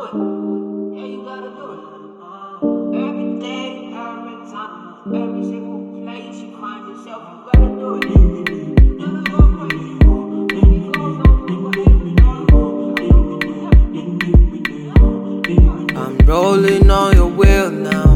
it. Yeah, you gotta do it. Every day, every time, every single place you find yourself, you gotta do it. I'm rolling on your wheel now.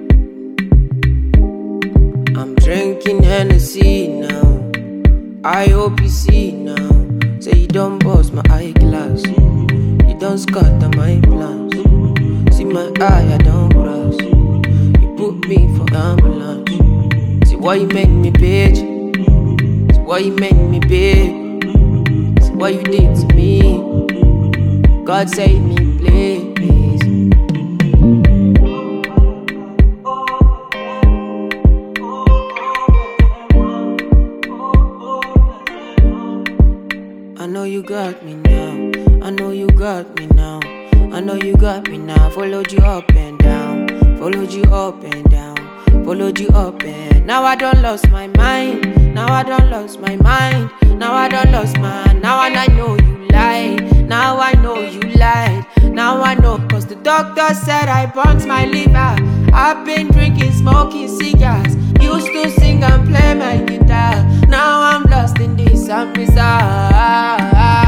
I'm drinking Hennessy now. I hope you see now. Say you don't bust my eyeglass. You don't scatter my plans. See my eye, I don't cross. You put me for ambulance. See why you make me bitch. See why you make me big. See what you did to me. God save me, please. I know you got me now. I know you got me now. I know you got me now. Followed you up and down. Followed you up and down. Followed you up and now I don't lost my mind. Now I don't lost my mind. Now I don't lost mine. Now and I know you lied. Now I know you lied. Now I know, cause the doctor said I burnt my liver. I've been drinking, smoking cigars. Used to sing and play my guitar. Now I'm lost in this and bizarre.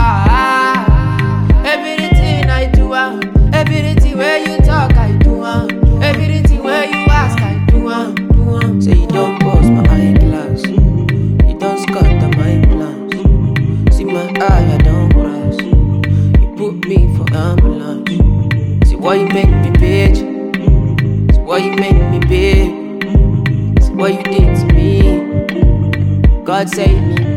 Everything I do, everything where you talk, I do. Everything where you ask, I do. Say you don't bust my eyeglass. You don't scatter my plans. See my eye, I don't cross. You put me for ambulance. See why you make me bitch. See why you make me big. See what you did to me. God save me.